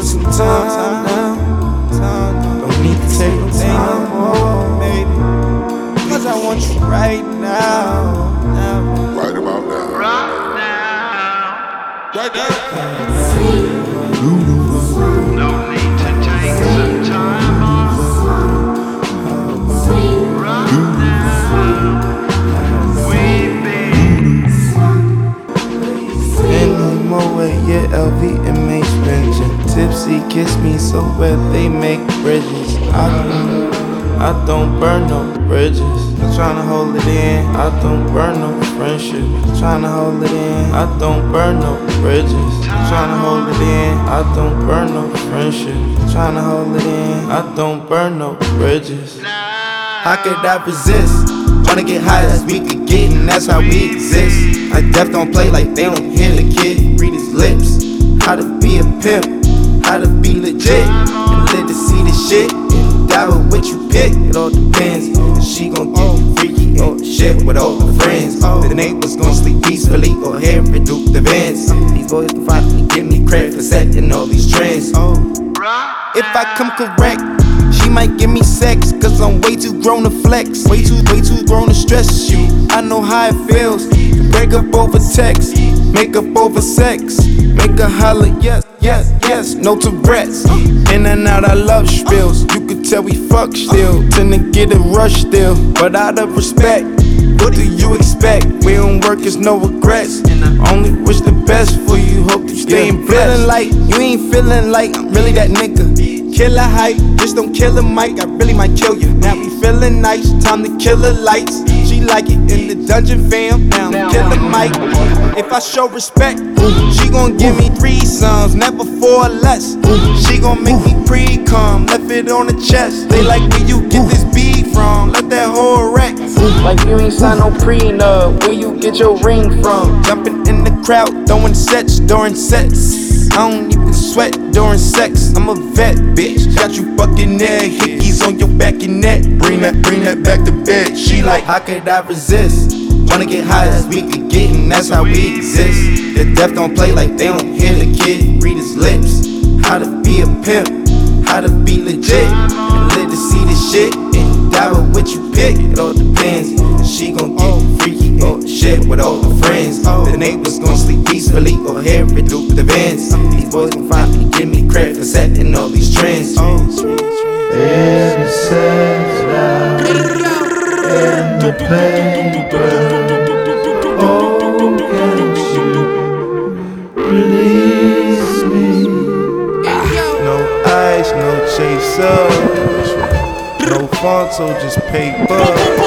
some time now. Don't need to take no time more, baby. Cause I want you right now. Right about now. Right now. No need to take some time off. Right now. We be Ain't no more way, yeah, LVMH mention. Tipsy kiss me so wet they make bridges. I don't burn no bridges. I'm tryna hold it in. I don't burn no friendship. Tryna hold it in. I don't burn no bridges. I'm tryna hold it in. I don't burn no friendship. Tryna hold it in. I don't burn no bridges. How could I resist? Tryna get high as we could get, and that's how we exist. Like death don't play like they don't hear the kid read his lips. How to be a pimp, how to be legit, and live to see the shit. And die with what you pick, it all depends. She gon' get freaky or shit with all the friends. The neighbors gon' sleep peacefully or hear it through the vents. These boys can finally give me credit for setting all these trends. If I come correct, she might give me sex, cause I'm way too grown to flex. Way too grown to stress you. I know how it feels. You break up over text, make up over sex. Make her holler, yes, no Tourette's. In and out, I love spills. You could tell we fuck still. Tend to get a rush still, but out of respect, what do you expect? We don't work, it's no regrets. I only wish the best for you, hope you stay blessed. Feeling like, you ain't feeling like I'm really that nigga. Killer hype, just don't kill a mic, I really might kill you. Now we feeling nice, time to kill the lights. She like it in the dungeon fam, now I'm killer Mike. If I show respect, she gon' give me 3 sons, never 4 or less. She gon' make me pre-cum, left it on the chest. They like where you get this beat from, let that whole wreck. Like you ain't signed no prenup, where you get your ring from? Jumping in the crowd, throwing sets during sets. I don't even sweat during sex, I'm a vet, bitch. Got you fucking there, hickeys on your back and neck. Bring that back to bed. She like, how could I resist? Tryna get high as we could get, and that's how we exist. The death don't play like they don't hear the kid read his lips. How to be a pimp, how to be legit, and live to see the shit. And die with what you pick, it all depends. She gon' get freaky or shit with all the friends. The neighbors gon' sleep peacefully or hear it through the vents. These boys gon' finally give me credit for setting all these trends. In the sense now, in the paper, oh, can't you release me? No ice, no chaser, no font, so just paper.